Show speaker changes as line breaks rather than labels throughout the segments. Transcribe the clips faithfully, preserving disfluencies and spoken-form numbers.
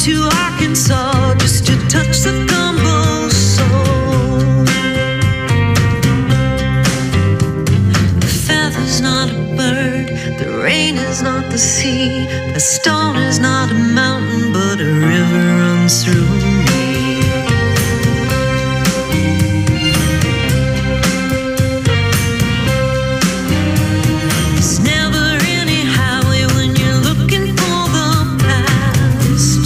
to Arkansas just to touch the gumbo soul. The feather's not a bird, the rain is not the sea, the stone is not a mountain, but a river runs through me. There's never any highway when you're looking for the past.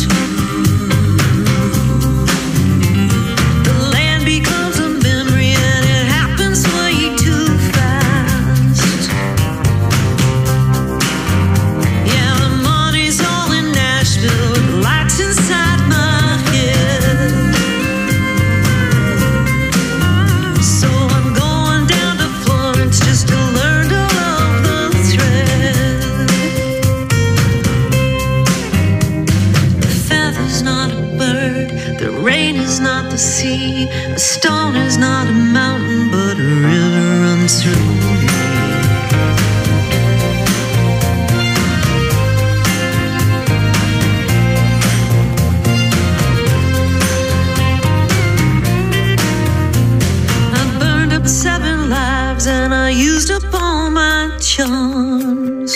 The land becomes a memory and it happens way too fast. Yeah, the money's all in Nashville, the lights inside my head. So I'm going down to Florence just to learn to love the thread. The feather's not a bird, the rain is not the sea, a stone is not a mountain, but a river runs through me. I burned up seven lives and I used up all my charms.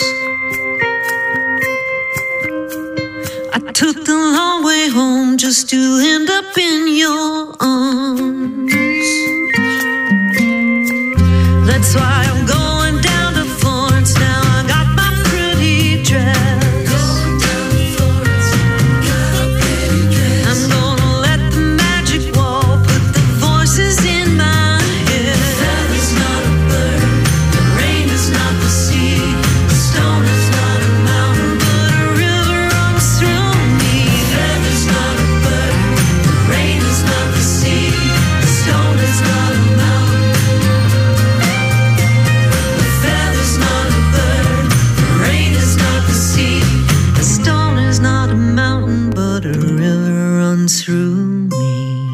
I took the long way home just to end up in your arms. That's why I'm going down to Florence now. I got my pretty dress. I'm gonna let the magic wall put the voices in my head. The feather's not a bird, the rain is not the sea, the stone is not a mountain, but a river runs through me. The feather's not a bird, the rain is not the sea, the stone is not a mountain. The feather's not a bird, the rain is not the sea, the stone is not a mountain, but a river runs through me.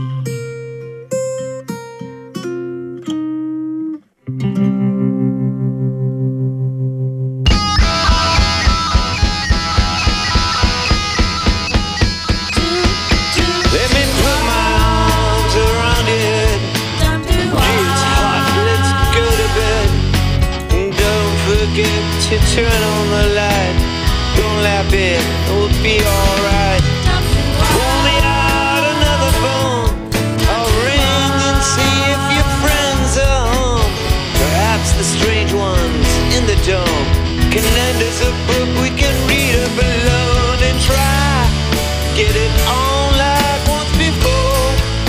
Let me put my arms around your head. It's hot, let's go to bed. And don't forget to turn on the light. Don't laugh it, it'll be alright. Pull me out another phone. I'll ring and see if your friends are home. Perhaps the strange ones in the dome can lend us a book we can read up alone and try. Get it on like once before.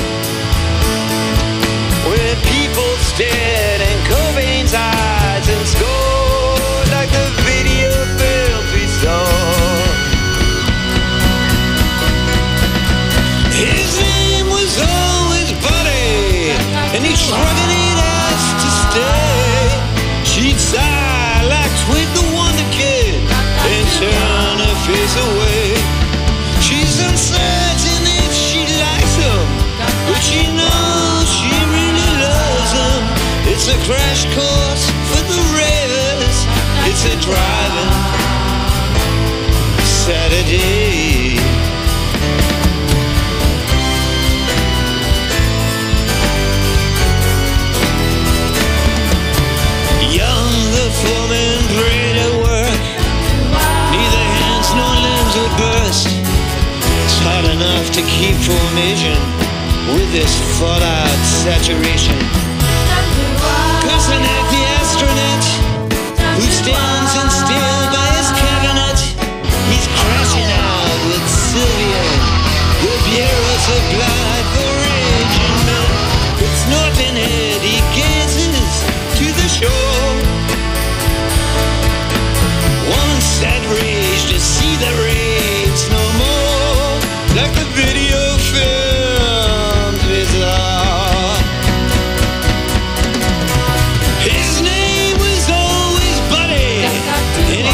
When people stared in Cobain's eyes and scored like the video films we saw. His name was always Buddy, and he shrugged and he'd ask to stay. She'd sigh like Sweet the Wonder Kid and turn her face away. She's uncertain if she likes him, but she knows she really loves him. It's a crash course for the ravers. It's a driving Saturday. Young, the foreman prayed at work. Neither hands nor limbs would burst. It's hard enough to keep formation with this fallout saturation. Personac, the astronaut, who stands in still by his cabinet. He's crashing out with Sylvia, the bureau supplied for raging men. It's Norton Head, he gazes to the shore. One sad rage to see the raids no more, like the video films we saw. His name was always Buddy, and he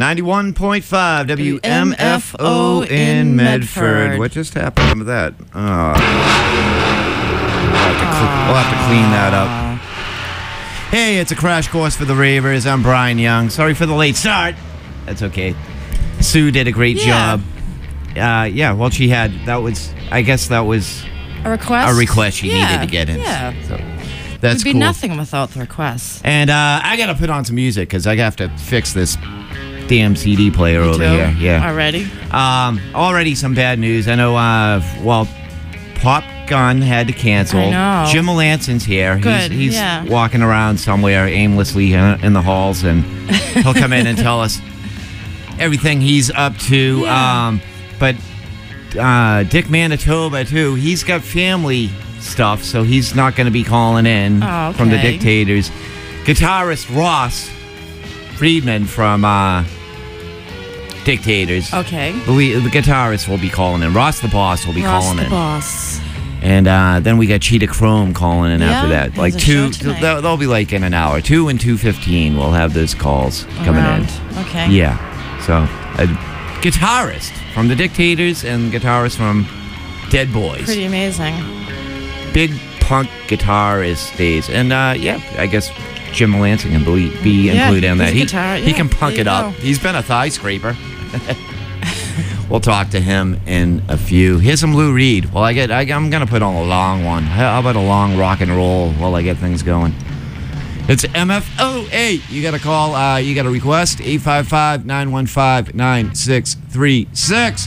ninety-one point five W M F O in Medford. What just happened with that? Oh. We'll have, to cl- we'll have to clean that up. Hey, it's a crash course for the Ravers. I'm Brian Young. Sorry for the late start. That's okay. Sue did a great
Yeah.
job. Uh, yeah, well, she had, that was, I guess that was
A request?
a request she
Yeah,
needed to get in.
Yeah.
So that's
It'd be
cool.
nothing without the requests.
And uh, I got to put on some music because I have to fix this damn C D player
You
over
too?
here. Yeah.
Already?
Um, already some bad news. I know, uh, well, Pop Gun had to cancel.
I know.
Jim Melanson's here.
Good,
He's, he's
yeah.
walking around somewhere aimlessly uh, in the halls, and he'll come in and tell us everything he's up to.
Yeah.
Um, but uh, Dick Manitoba, too, he's got family stuff, so he's not going to be calling in
Oh, okay.
from the Dictators. Guitarist Ross Friedman from uh, Dictators.
Okay.
The, the guitarist will be calling in. Ross the Boss will be
Ross
calling
the
in.
boss.
And uh, then we got Cheetah Chrome calling in
Yeah,
after that.
has
Like
a
two,
show tonight.
they'll, they'll be like in an hour. Two and two fifteen. We'll have those calls coming
Around.
in.
Okay.
Yeah. So a guitarist from the Dictators and guitarist from Dead Boys.
Pretty amazing.
Big punk guitarist days. And uh, yeah, I guess Jim Melanson can be, be
Yeah,
included in
he's
that.
a
He,
guitar-
he
yeah,
can punk
there
it
you
up.
go.
He's been a thigh scraper. We'll talk to him in a few. Here's some Lou Reed. Well, I get. I, I'm gonna put on a long one. How about a long rock and roll while I get things going? It's M F O A. You got to call. Uh, you got a request. eight five five, nine one five, nine six three six.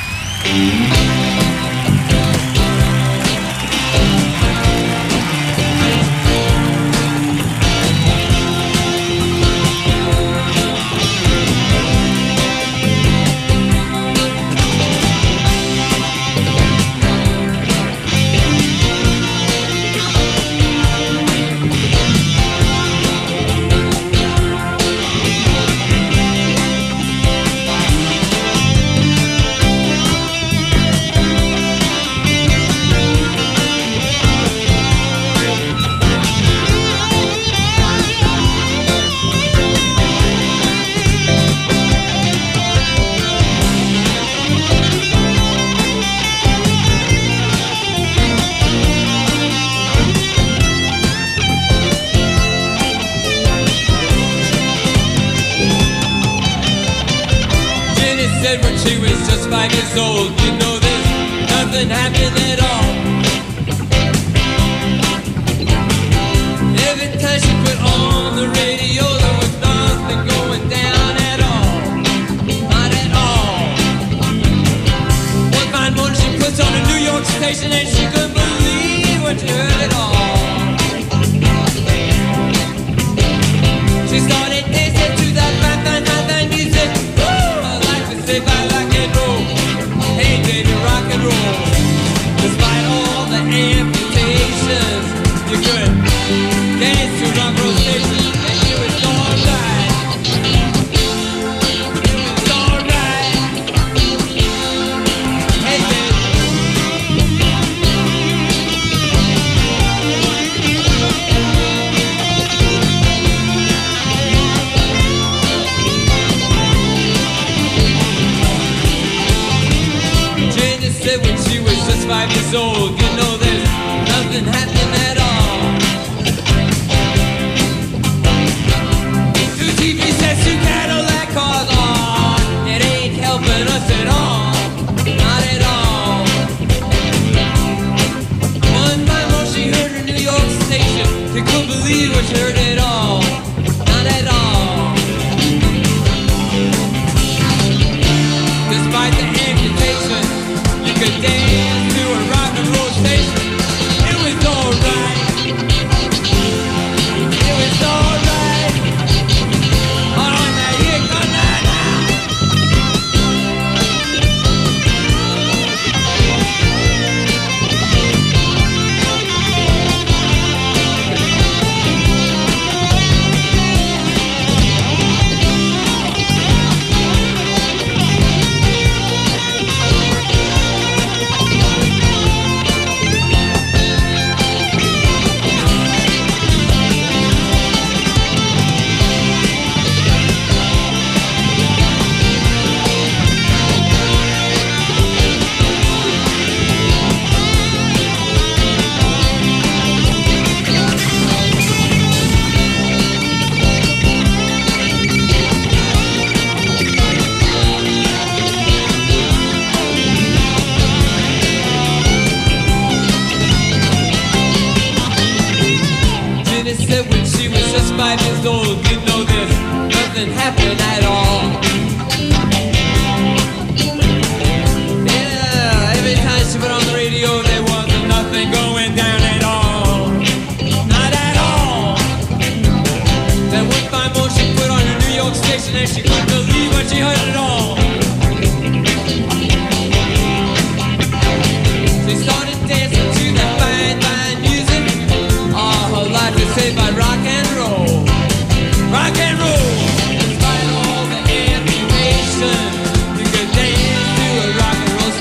Jenny said when she was just five years old, you know there's nothing happened at all. Every time she put on the radio, there was nothing going down at all. Not at all. One fine morning she puts on a New York station and she couldn't believe what she heard at all. She started dancing to that fine, fine, fine, fine music. Woo! I like to say I rock and roll. Hey, baby, rock and roll. Despite all the amputations, you could dance to rock and roll station, and it was alright. It was alright. Hey, baby. Jenny said when she was just five years old, you know there's nothing happening at all. Two T V sets, two Cadillac cars, aw, it ain't helping us at all, not at all. One by one she heard her New York station, she couldn't believe what she heard at all, not at all. Despite the amputation, you could dance to a rock and roll station. It was alright. five years old, didn't know this, nothing happened at all. Yeah, every time she put on the radio, there wasn't nothing going down at all. Not at all. Then one fine morning she put on a New York station and she couldn't believe what she heard at all. She started dancing to that fine, fine music. All her life was saved by rock and roll. Rock and roll. Despite all the information, you could dance to a rock and roll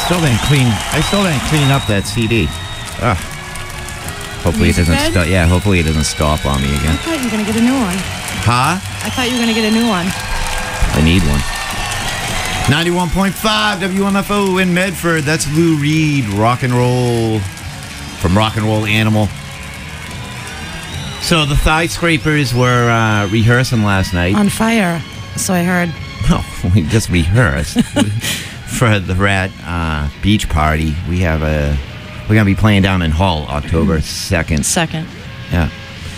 still didn't clean. I still didn't clean up that C D. Ugh. Hopefully it
Music
doesn't
bed?
stop. Yeah, hopefully it doesn't stop on me
I
again.
thought you were going to get a new one.
Huh?
I thought you were going to get a new one.
I need one. ninety-one point five W M F O in Medford. That's Lou Reed, rock and roll from Rock and Roll Animal. So the Thigh Scrapers were uh, rehearsing last night.
On fire. So I heard.
No, we just rehearsed for the Rat uh, Beach Party. We have a. We're gonna be playing down in Hull October second.
Second.
Yeah.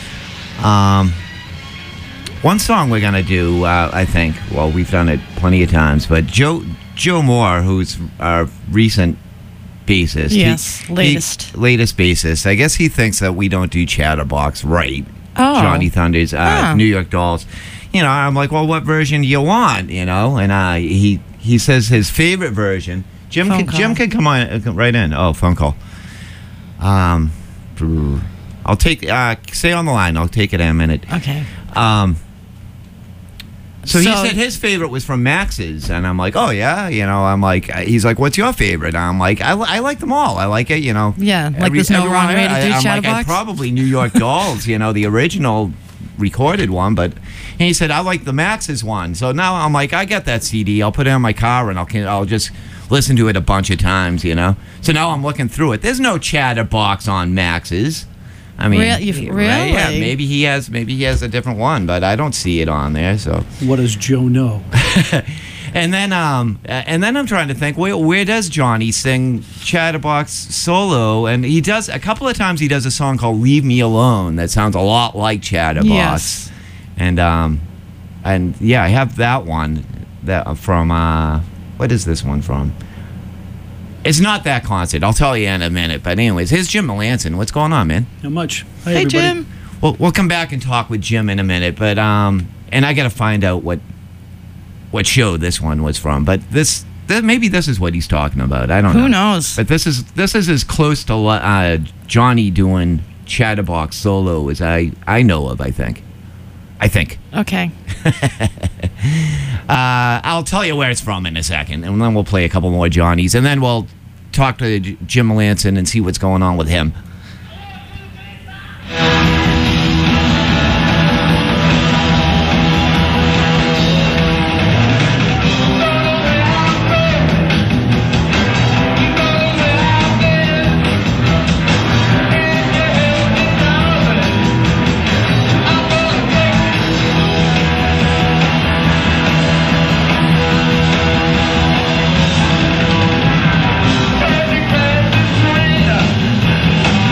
Um. One song we're gonna do, uh, I think. Well, we've done it plenty of times, but Joe Joe Moore, who's our recent bassist.
Yes,
he-
latest.
he- latest bassist. I guess he thinks that we don't do Chatterbox right.
Oh.
Johnny Thunders, uh,
Ah.
New York Dolls. You know, I'm like, well, what version do you want? You know, and uh, he he says his favorite version. Jim,
Phone
can,
call.
Jim can come on uh, come right in. Oh, phone call. Um, I'll take. Uh, stay on the line. I'll take it in a minute.
Okay.
Um. So, he
So-
said his favorite was from Max's, and I'm like, oh yeah, you know, I'm like, he's like, what's your favorite? I'm like, I, li- I like them all. I like it, you know.
Yeah, like there's no
everyone-
wrong way to
I-
do
I'm like,
Chatterbox?
I'd probably New York Dolls, you know, the original recorded one, but and he said I like the Max's one. So now I'm like, I got that C D. I'll put it in my car and I'll can- I'll just listen to it a bunch of times, you know. So now I'm looking through it. There's no Chatterbox on Max's. I mean,
Real- you-
right? Yeah,
really?
maybe he has. Maybe he has a different one, but I don't see it on there. So,
What does Joe know?
and then, um, and then I'm trying to think, where, where does Johnny sing Chatterbox solo? And he does a couple of times. He does a song called "Leave Me Alone" that sounds a lot like Chatterbox.
Yes.
And um, and yeah, I have that one that from uh, what is this one from? It's not that concert. I'll tell you in a minute. But anyways, here's Jim Melanson. What's going on, man?
Not much. Hi,
Hey,
everybody.
Jim.
We'll, we'll come back and talk with Jim in a minute, but um, and I got to find out what what show this one was from. But this, th- maybe this is what he's talking about. I don't know.
Who knows?
But this is this is as close to uh, Johnny doing Chatterbox solo as I I know of. I think. I think.
Okay.
Uh, I'll tell you where it's from in a second, and then we'll play a couple more Johnnies, and then we'll talk to J- Jim Melanson and see what's going on with him.
Thank you.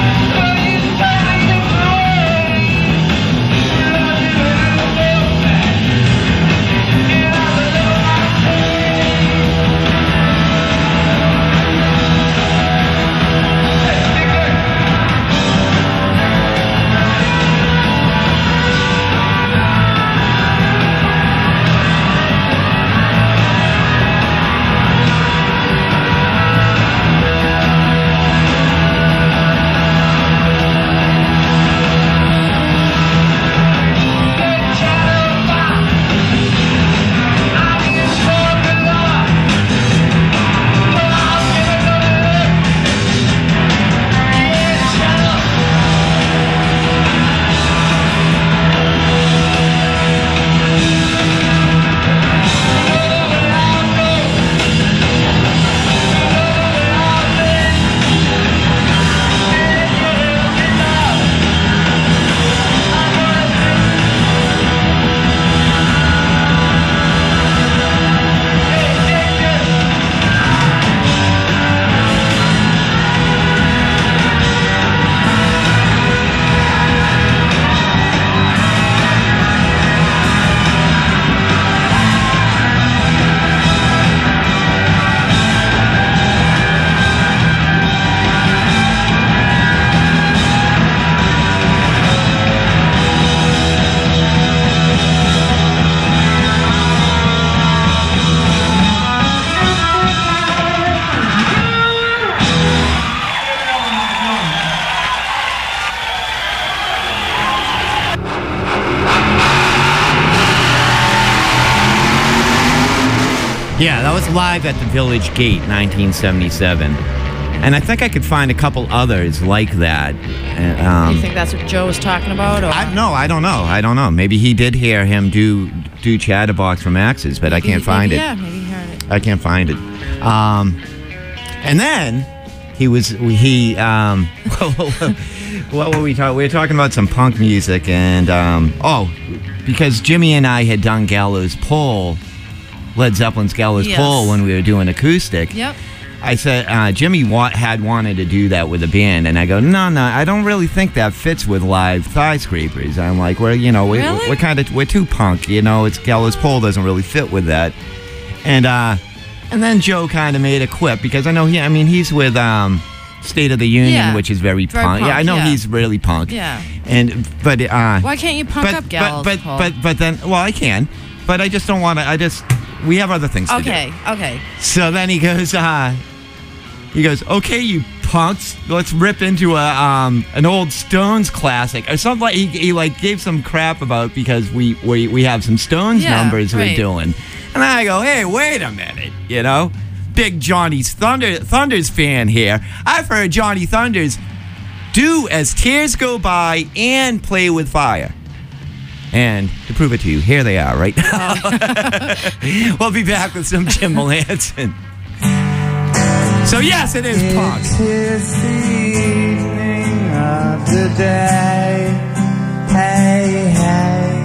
Yeah, that was live at the Village Gate, nineteen seventy-seven. And I think I could find a couple others like that. Uh, Um,
you think that's what Joe was talking about? Or?
I, no, I don't know. I don't know. Maybe he did hear him do do Chatterbox from Axis, but I can't
Maybe-
find
maybe,
it.
Yeah, maybe he heard it.
I can't find it. Um, and then he was he. Um, what were we talking? We were talking about some punk music, and um, oh, because Jimmy and I had done Gallows Pole, Led Zeppelin's Gallows
Yes.
Pole, when we were doing acoustic.
Yep.
I said uh, Jimmy wa- had wanted to do that with a band, and I go, no, no, I don't really think that fits with live Thigh Scrapers. I'm like, we're you know we,
Really?
we're kind of we're too punk, you know. It's Gallows Pole doesn't really fit with that, and uh, and then Joe kind of made a quip because I know he, I mean he's with um, State of the Union,
Yeah.
which is very,
Very
punk. Yeah, I
punk,
know
yeah.
he's really punk.
Yeah.
And but uh,
Why can't you punk
but,
up Gallows
but,
Pole?
but but but then well I can, but I just don't want to. I just we have other things to do.
Okay, okay.
So then he goes, uh, he goes, okay, you punks, let's rip into a um an old Stones classic or something. Like he, he like gave some crap about because we we, we have some Stones
Yeah,
numbers we're
right.
doing, and I go, hey, wait a minute, you know, big Johnny's Thunder Thunders fan here. I've heard Johnny Thunders do As Tears Go By and Play with Fire. And to prove it to you, here they are right now. We'll be back with some Jim Melanson. So yes, it is punk.
Tis the evening of the day. Hey, hey.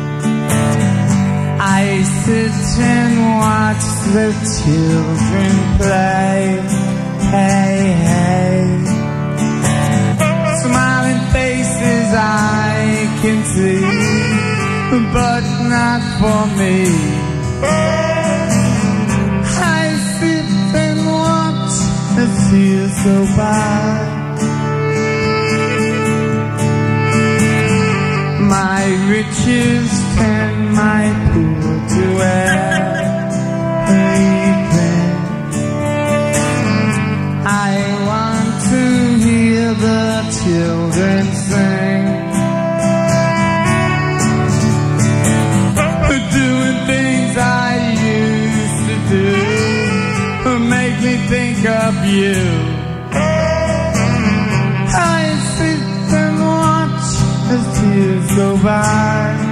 I sit and watch the children play. Hey, hey. Smiling faces I can see, but not for me. I sit and watch the tears go by. My riches and my poor to everything. I want to hear the children sing. Doing things I used to do make me think of you. I sit and watch as tears go by.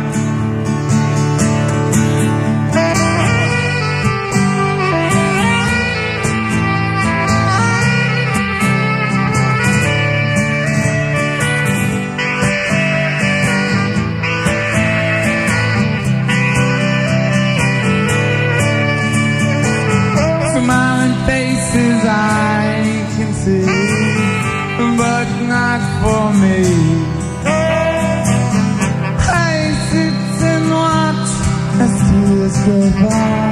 Smiling faces I can see, but not for me. I sit and watch as tears go by.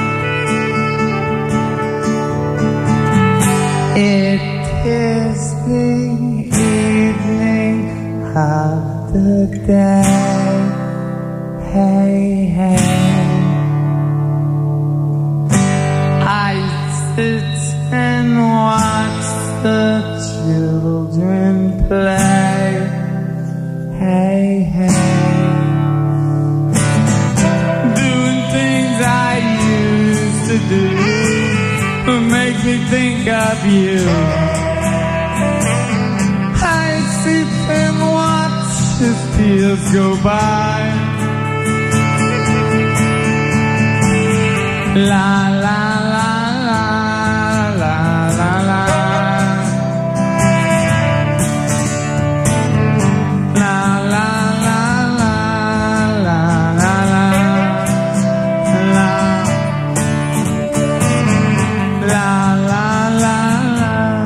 It is the evening of the day. Hey, hey. I sit and watch the children play. Hey, hey. Doing things I used to do make me think of you. I sit and watch as tears go by. La la la la la la la. La la la la la la la. La la la la.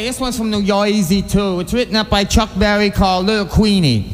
this one's from New Jersey too. It's written up by Chuck Berry called Little Queenie.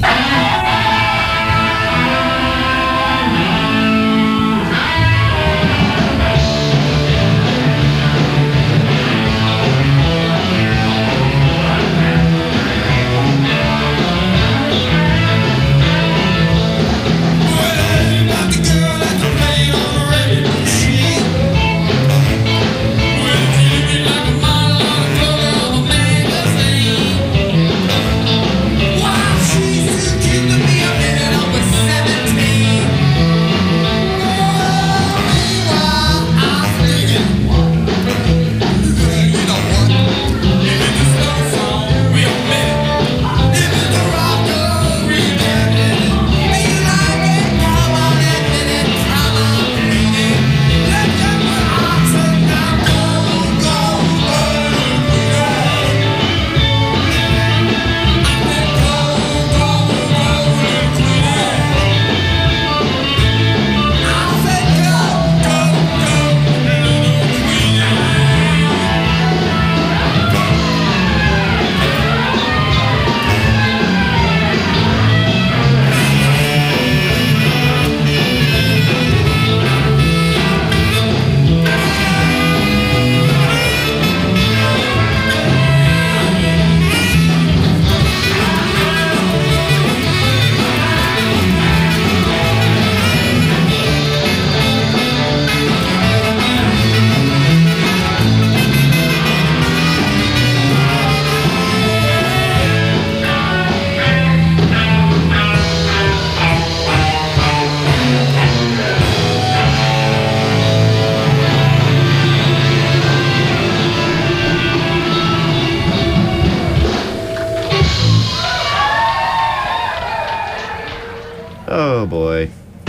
Oh boy.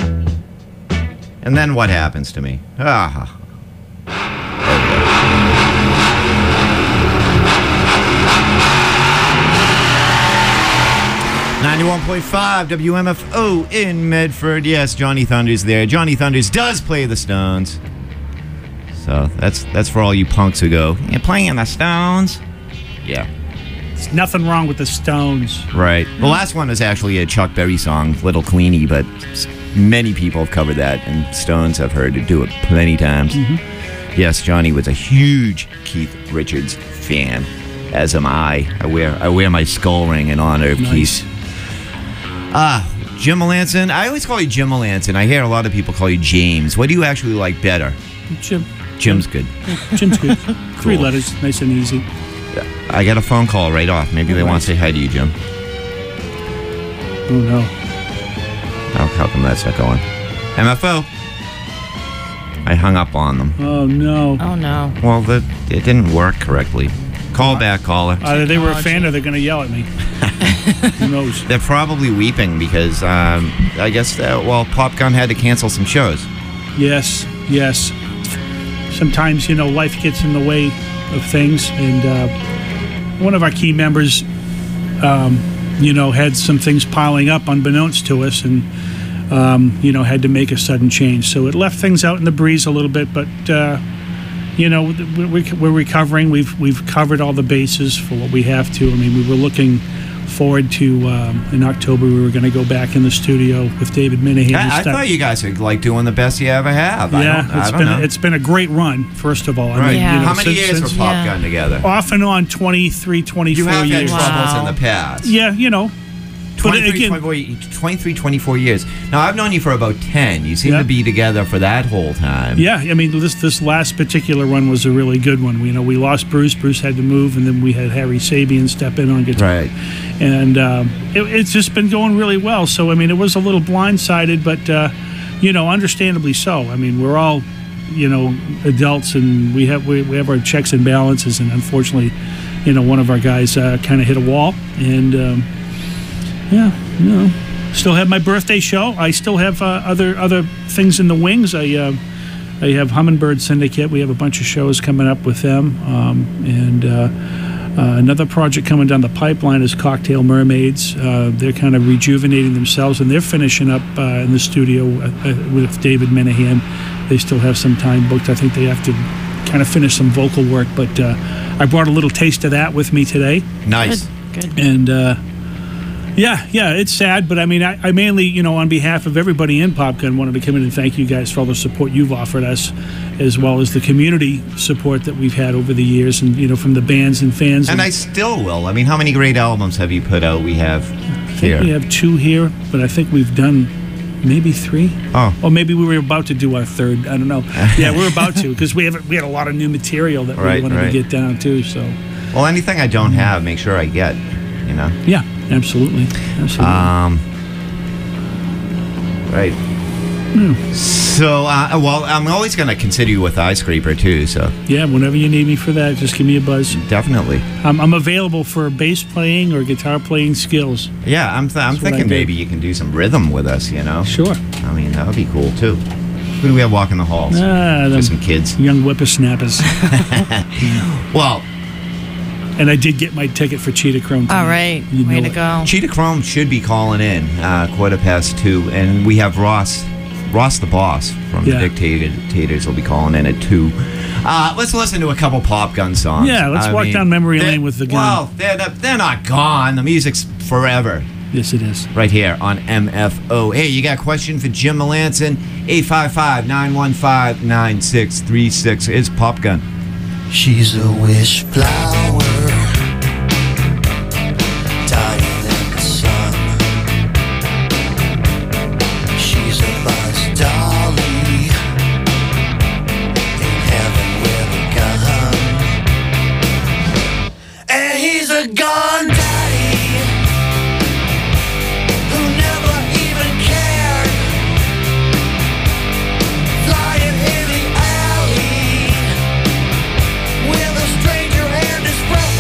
And then what happens to me? Ah. ninety-one point five W M F O in Medford. Yes, Johnny Thunders there. Johnny Thunders does play the Stones. So that's that's for all you punks who go, you're playing the Stones? Yeah.
There's nothing wrong with the Stones.
Right. The last one was actually a Chuck Berry song, Little Queenie, but many people have covered that, and Stones have heard it do it plenty times. Mm-hmm. Yes, Johnny was a huge Keith Richards fan, as am I. I wear I wear my skull ring in honor of
Nice.
Keith. Ah, Jim Melanson. I always call you Jim Melanson. I hear a lot of people call you James. What do you actually like better?
Jim.
Jim's good.
Jim's good. Three
Cool.
letters, nice and easy.
I got a phone call right off. Maybe they
All
want to say hi to you, Jim.
Oh no.
Oh, how come that's not going? M F O. I hung up on them.
Oh no.
Oh no.
Well, the, it didn't work correctly. Call back, caller.
Either they were a fan or they're going to yell at me. Who knows?
They're probably weeping because um, I guess, uh, well, Pop Gun had to cancel some shows.
Yes, yes. Sometimes, you know, life gets in the way of things, and uh, one of our key members, um, you know, had some things piling up unbeknownst to us, and um, you know, had to make a sudden change. So it left things out in the breeze a little bit, but uh, you know, we're, we're recovering. We've we've covered all the bases for what we have to. I mean, we were looking forward to um, in October we were going to go back in the studio with David Minahan.
I, I thought you guys were like doing the best you ever have. I
Yeah,
don't, I
it's
don't
been
know.
it's been a great run. First of all, I
right.
mean,
Yeah.
you know,
How many
since-
years were
since-
Pop
Yeah.
Gun together?
Off and on, twenty-three, twenty-four
You have had
years.
troubles
Wow.
in the past.
Yeah, you know. But
twenty-three,
again,
twenty-four, twenty-three, twenty-four years. Now, I've known you for about ten. You seem
Yeah.
to be together for that whole time.
yeah, I mean, this this last particular one was a really good one. We, you know, we lost Bruce. Bruce had to move, and then we had Harry Sabian step in on guitar.
Right.
And um, it, it's just been going really well. So, I mean, it was a little blindsided, but, uh, you know, understandably so. I mean, we're all, you know, adults, and we have we, we have our checks and balances, and unfortunately, you know, one of our guys uh, kind of hit a wall, and um, yeah, you know, still have my birthday show. I still have uh, other other things in the wings. I uh, I have Hummingbird Syndicate. We have a bunch of shows coming up with them, um, and uh, uh, another project coming down the pipeline is Cocktail Mermaids. Uh, they're kind of rejuvenating themselves, and they're finishing up uh, in the studio uh, uh, with David Minahan. They still have some time booked. I think they have to trying to finish some vocal work. But uh, I brought a little taste of that with me today.
Nice.
Good.
And uh, yeah, yeah, it's sad, but I mean, I, I mainly, you know, on behalf of everybody in PopGun, wanted to come in and thank you guys for all the support you've offered us, as well as the community support that we've had over the years, and you know, from the bands and fans.
And I still will. I mean, how many great albums have you put out? We have
I think
here.
we have two here, but I think we've done maybe three.
Oh.
Or maybe we were about to do our third. I don't know. Yeah, we're about to, because we have we had a lot of new material that we
Right,
wanted
right.
to get down to. So
Well, anything I don't have, make sure I get. You know.
yeah, absolutely, absolutely.
Um. Right. So, uh, well, I'm always going to consider you with Eye Scraper too. So
yeah, whenever you need me for that, just give me a buzz.
definitely.
I'm, I'm available for bass playing or guitar playing skills.
Yeah, I'm. Th- I'm
That's what I
thinking
do.
maybe you can do some rhythm with us. You know.
Sure.
I mean, that would be cool too. Who do we have walking the halls?
Ah,
Just
them
some kids.
young whippersnappers.
Well,
And I did get my ticket for Cheetah Chrome.
All
tonight.
right.
You
Way
know
to
it.
go.
Cheetah Chrome should be calling in uh, quarter past two, and we have Ross, Ross the boss from
Yeah.
the Dictators will be calling in at two. Uh, let's listen to a couple Pop Gun songs.
Yeah, let's
I
walk
mean,
down memory
they're-
lane with the gun.
Well, they're, they're not gone. The music's forever.
Yes, it is.
Right here on M F O. Hey, you got a question for Jim Melanson? eight five five, nine one five, nine six three six. It's Pop Gun.
She's a wish flower, dying in the sun. She's a buzz dolly in heaven with a gun. And he's a gun daddy who never even cared. Flying in the alley with a stranger and his friend.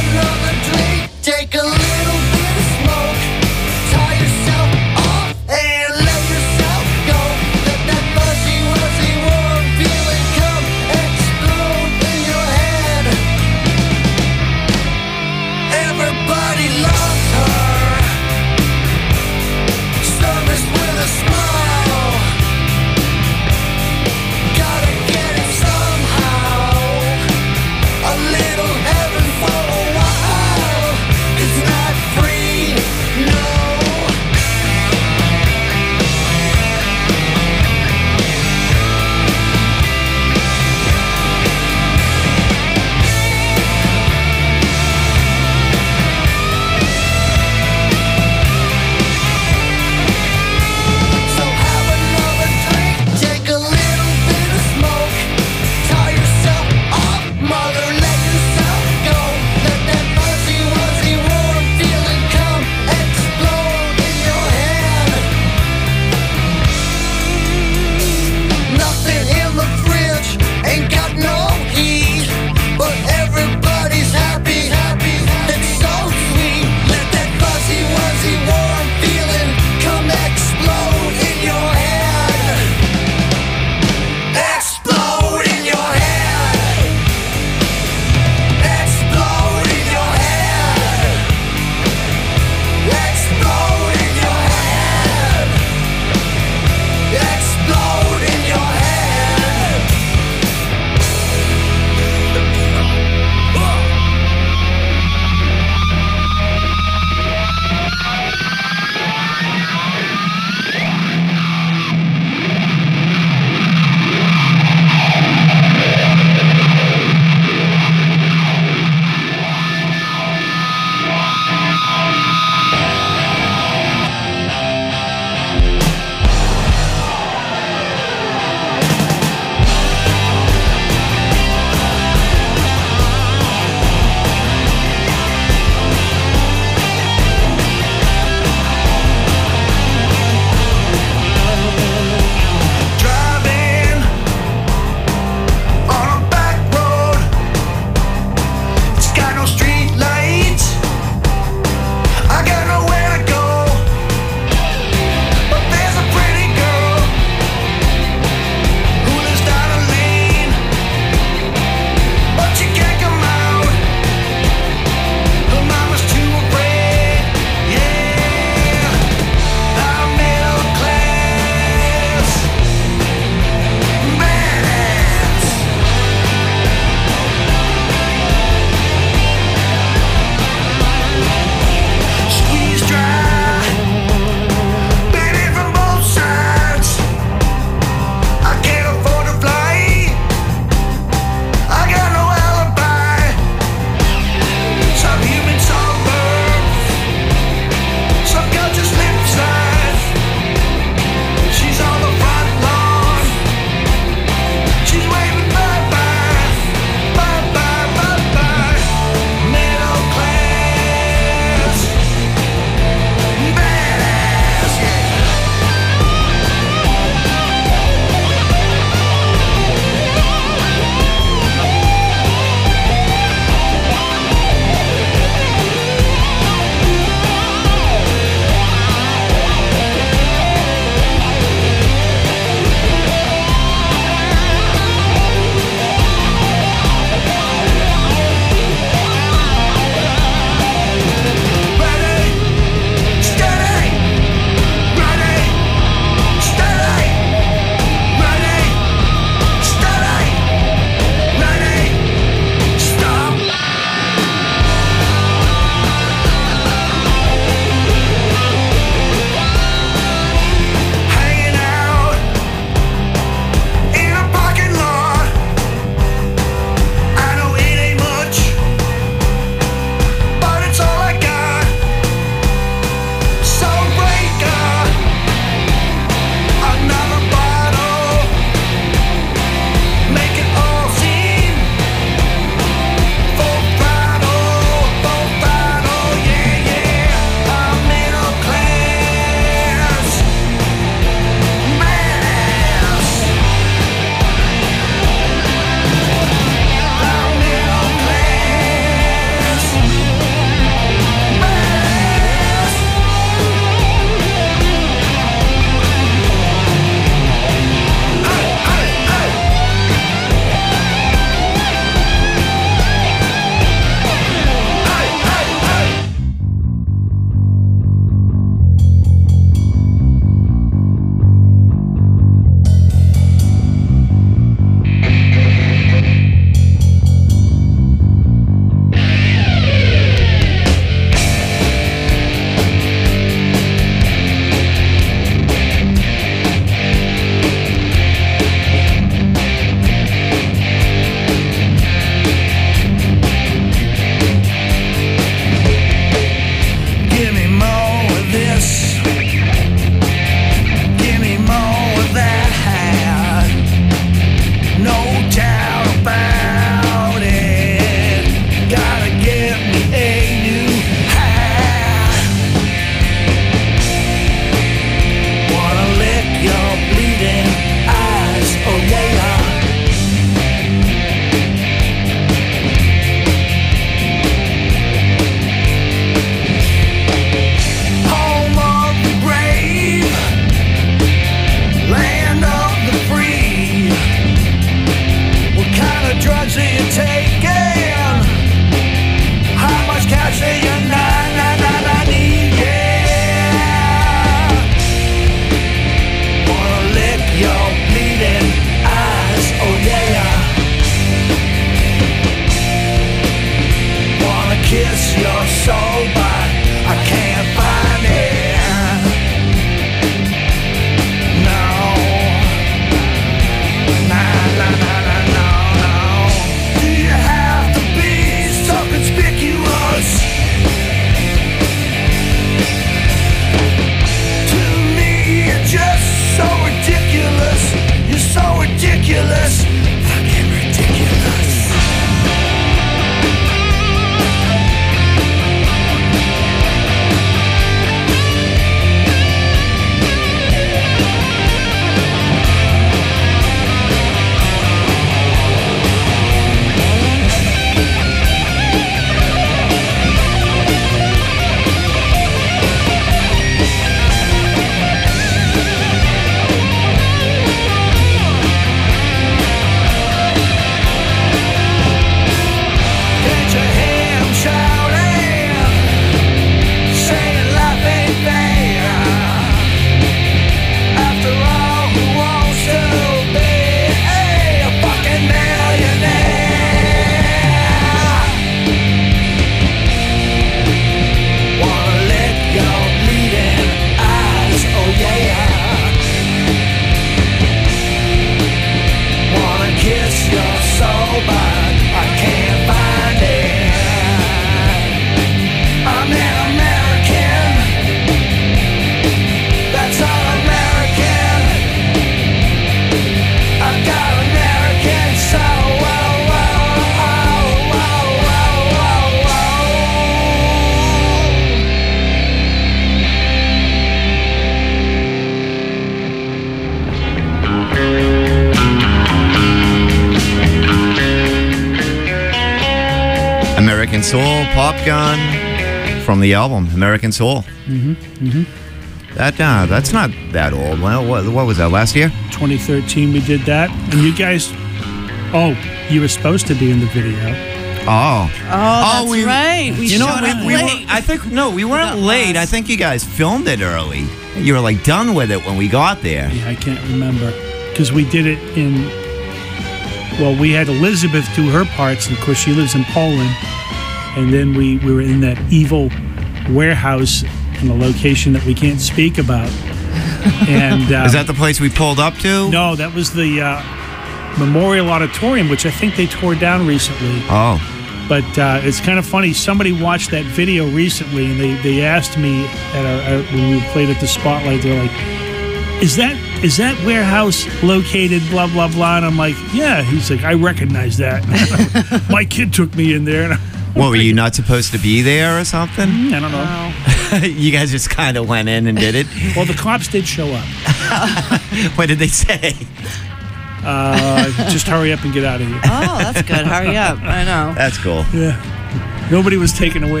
American Soul, Pop Gun, from the album American Soul.
Mm-hmm. Mm-hmm.
That uh, that's not that old. Well, what, what was that, last year?
twenty thirteen we did that. And you guys, oh, you were supposed to be in the video.
Oh.
Oh, that's
we-
right. We
You know,
showed
we,
up
we were,
late.
I think, no, we weren't
got
late. I
lost.
think you guys filmed it early. You were like done with it when we got there.
Yeah, I can't remember. Because we did it in, well, we had Elizabeth do her parts, and of course she lives in Poland. And then we, we were in that evil warehouse in a location that we can't speak about. And uh,
Is that the place we pulled up to?
no, that was the uh, Memorial Auditorium, which I think they tore down recently.
Oh.
But uh, it's kind of funny. Somebody watched that video recently, and they, they asked me at our, our, when we played at the Spotlight. They're like, "Is that is that warehouse located?" Blah blah blah. And I'm like, "Yeah." He's like, "I recognize that. My kid took me in there." And I'm
What, were you not supposed to be there or something?
I don't know.
You guys just kind of went in and did it?
Well, the cops did show up.
What did they say?
Uh, just hurry up and get out of here.
Oh, that's good. Hurry up. I know.
That's cool.
Yeah. Nobody was taken away.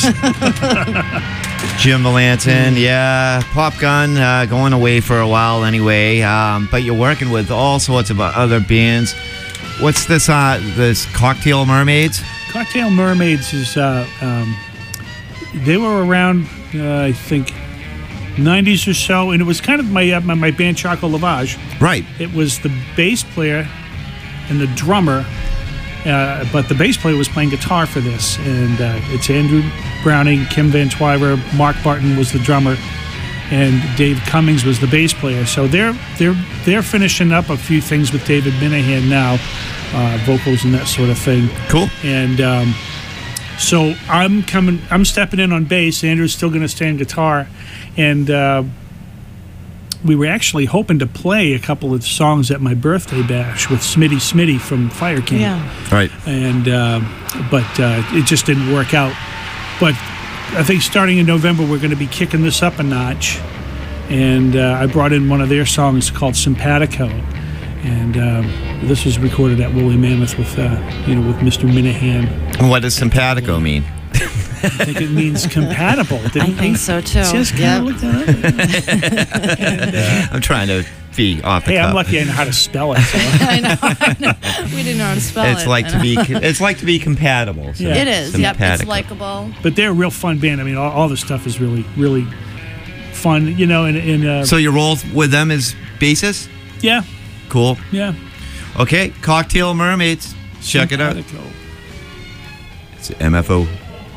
Jim Melanson, yeah. Pop Gun, uh, going away for a while anyway. Um, but you're working with all sorts of other bands. What's this, uh, this Cocktail Mermaids?
Cocktail Mermaids is, uh, um, they were around, uh, I think, nineties or so, and it was kind of my uh, my, my band Choco Lavage.
Right.
It was the bass player and the drummer, uh, but the bass player was playing guitar for this, and uh, it's Andrew Browning, Kim Van Twyver, Mark Barton was the drummer, and Dave Cummings was the bass player. So they're they're they're finishing up a few things with David Minahan now, uh, vocals and that sort of thing.
Cool.
And um, so I'm coming, I'm stepping in on bass. Andrew's still going to stay on guitar, and uh, we were actually hoping to play a couple of songs at my birthday bash with Smitty Smitty from Fire King.
Yeah.
Right.
And uh, but uh, it just didn't work out. But I think starting in November we're going to be kicking this up a notch, and uh, I brought in one of their songs called Simpatico, and um, this was recorded at Woolly Mammoth with uh, you know with Mister Minahan.
What does simpatico mean?
I think it means compatible. Didn't
I
it?
think so too.
Just kind
Yep.
of looked that up. And, uh,
I'm trying to be off the
hey,
cuff.
I'm lucky I know how to spell it. So.
I know. I know. We didn't know how to spell
It's
it.
like
I
to
know.
be. It's like to be compatible. So
Yeah.
It is. Yep. It's
simpatico.
likable.
But they're a real fun band. I mean, all, all the stuff is really, really fun. You know, and, and uh,
So your role with them is bassist?
yeah,
Cool.
yeah.
Okay, Cocktail Mermaids. Check it out.
Simpatico.
It's M F O.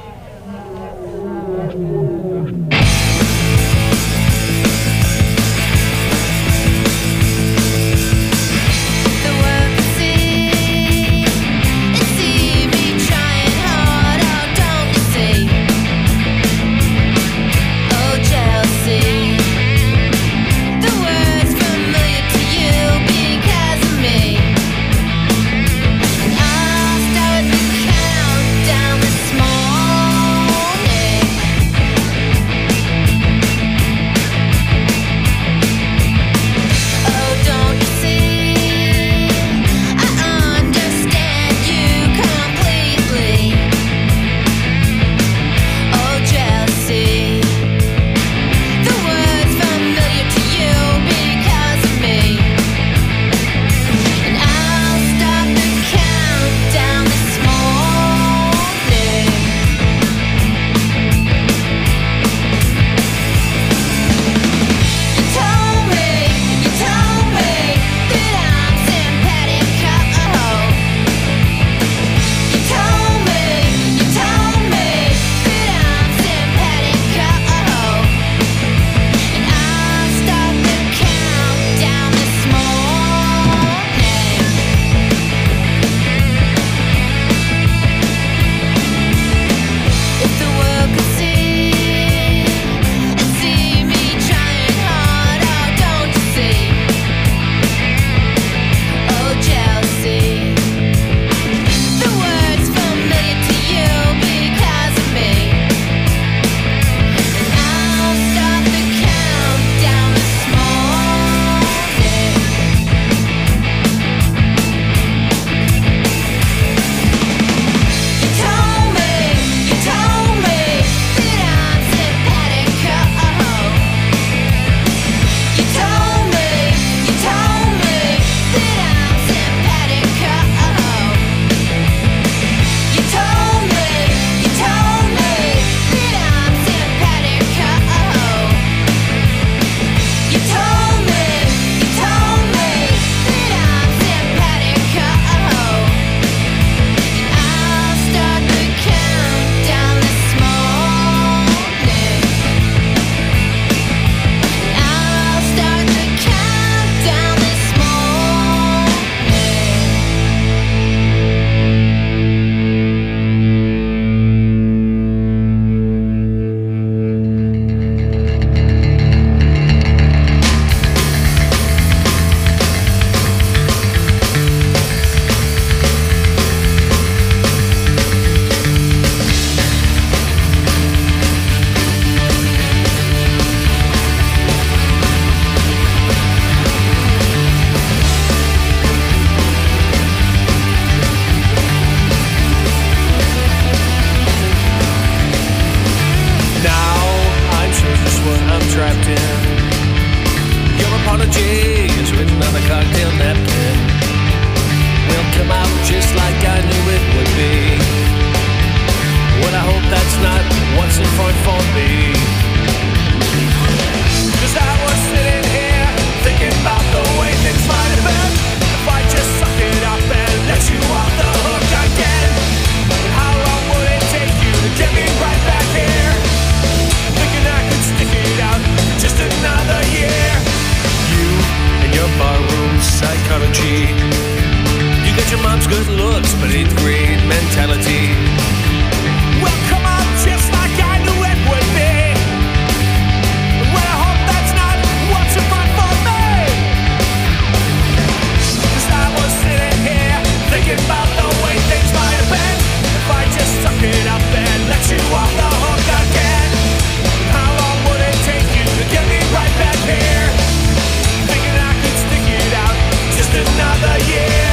The world can see, it see me trying hard. Oh, don't you see? Oh, jealousy. The word's familiar to you because of me. And I'll start the countdown this morning.
your mom's good looks, but eighth grade mentality. Well, come on, just like I knew it would be. Well, I hope that's not what's in front for me. 'Cause I was sitting here thinking about the way things might have been if I just suck it up and let you off the hook again. How long would it take you to get me right back here? Thinking I could stick it out just another year.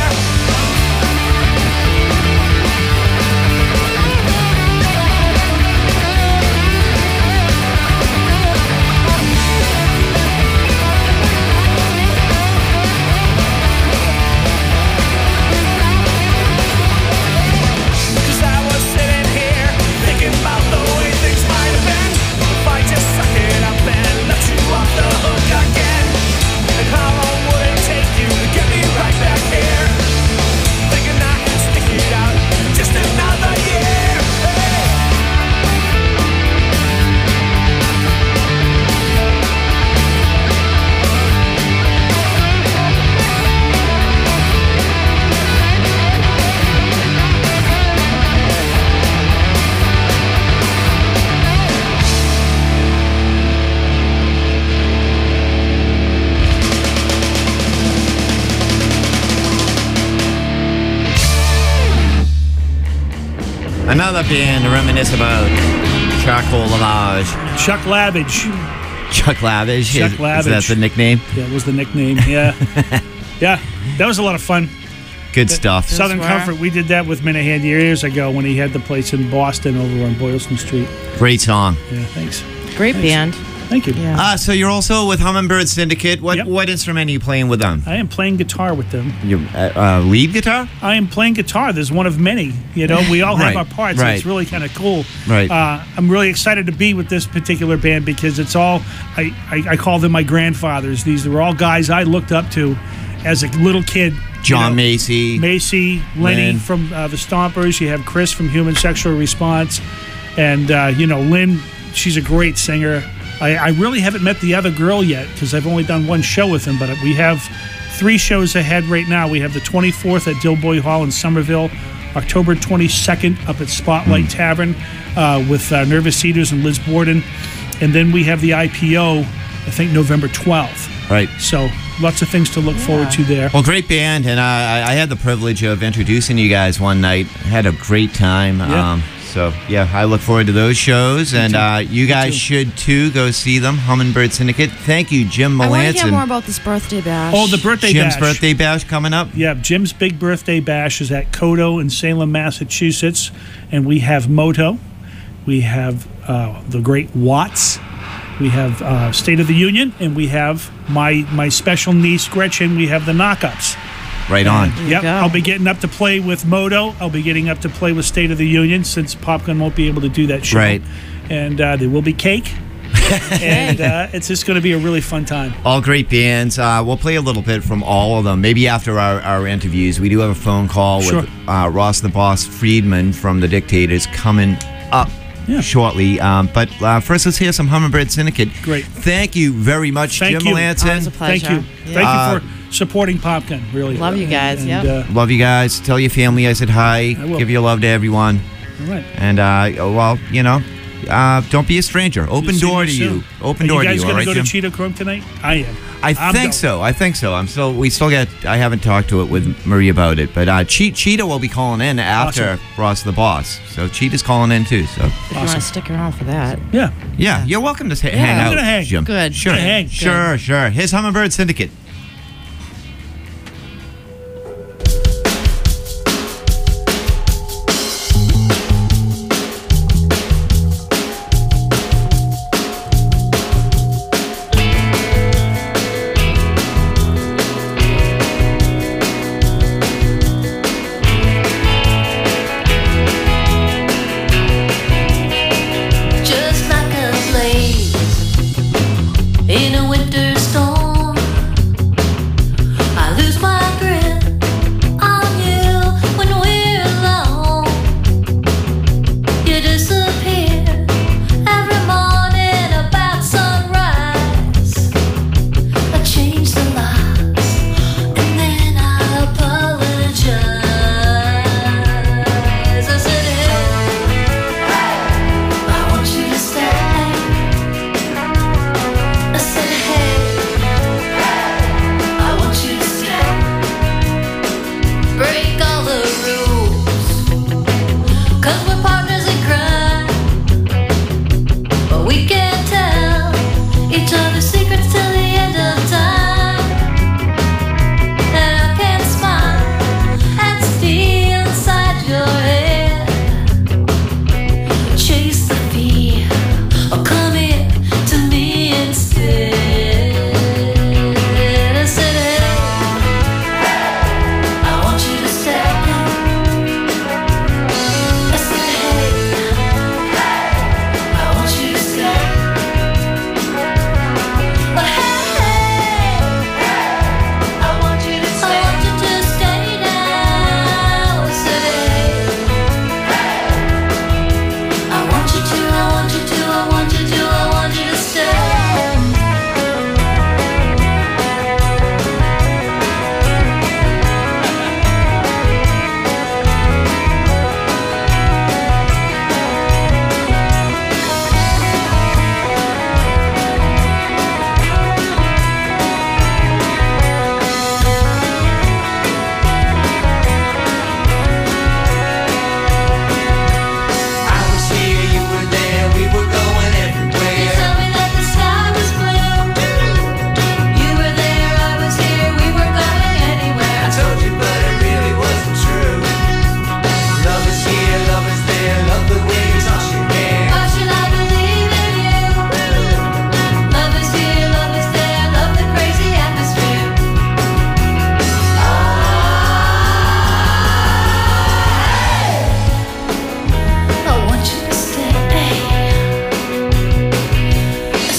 Cause I was sitting here thinking about the way things might have been if I just suck it up and let you off the hook again. And how long would it take you to get me right back here? Thinking I could stick it out just another year. Hey.
Another band to reminisce about. Charcoal Lavage.
Chuck Lavage.
Chuck Lavage.
Chuck
is, is
Lavage.
that the nickname?
That was the nickname. Yeah. Yeah. That was a lot of fun.
Good stuff.
Southern
were.
Comfort. We did that with Minahan years ago when he had the place in Boston over on Boylston Street.
Great song.
Yeah, thanks.
Great band.
Thank you.
Yeah.
Ah, so you're also with Hummingbird Syndicate. What
Yep.
what instrument are you playing with them?
I am playing guitar with them.
You uh, uh, lead guitar?
I am playing guitar. There's one of many. You know, we all have
Right,
our parts.
right.
It's really kind of cool.
Right.
Uh, I'm really excited to be with this particular band because it's all, I, I, I call them my grandfathers. These were all guys I looked up to as a little kid. you
John
know.
Macy.
Macy, Lenny
Lynn.
from uh, the Stompers. You have Chris from Human Sexual Response. And, uh, you know, Lynn, she's a great singer. I, I really haven't met the other girl yet because I've only done one show with them, but we have three shows ahead right now. We have the twenty-fourth at Dilboy Hall in Somerville, October twenty-second up at Spotlight
Hmm.
Tavern uh, with uh, Nervous Cedars and Liz Borden. And then we have the I P O, I think November twelfth.
Right.
So lots of things to look forward to there.
Well, great band, and I, I had the privilege of introducing you guys one night. Had a great time.
Yeah.
Um, so yeah, I look forward to those shows, and
too.
uh, you guys
too.
should too. Go see them, Hummingbird Syndicate. Thank you, Jim
I want to hear
Melanson.
more about this birthday bash.
Oh, the birthday
Jim's
bash.
birthday bash coming up.
Yeah, Jim's big birthday bash is at Kodo in Salem, Massachusetts, and we have Moto, we have uh, the great Watts, we have uh, State of the Union, and we have my my special niece Gretchen. We have the Knockups.
Right on.
you
Yep,
go.
I'll be getting up to play with Moto. I'll be getting up to play with State of the Union since Popgun won't be able to do that show.
Right.
And uh, there will be cake, and uh, it's just going to be a really fun time.
All great bands. Uh, we'll play a little bit from all of them. Maybe after our, our interviews, we do have a phone call
Sure.
with uh, Ross the Boss Friedman from the Dictators coming up.
Yeah.
Shortly, um, but uh, first let's hear some Hummingbird Syndicate.
Great.
Thank you very much,
Thank
Jim
you.
Melanson.
Always a pleasure.
Thank you.
Yeah.
Thank
Uh,
you for supporting Popgun. Really.
Love you guys,
And,
yep.
uh,
Love you guys. Tell your family I said hi.
I will.
Give your love to everyone.
all right.
And uh, well, you know, uh, don't be a stranger. Open
See
door
you
to
soon.
you. Open
Are
door
you
to
guys
you. All
gonna
right,
go
Jim?
to Cheetah Chrome tonight? I am.
I
I'm
think
going.
so. I think so. I'm still. We still got. I haven't talked to it with Marie about it, but uh, che- Cheetah will be calling in after
Awesome.
Ross the Boss. So Cheetah's calling in too. So
If you want to stick around for that.
Yeah.
yeah, you're welcome to sa- hang
I'm
out,
gonna hang.
Jim.
Good.
Sure.
Gonna hang.
Sure. Sure. Here's Hummingbird Syndicate.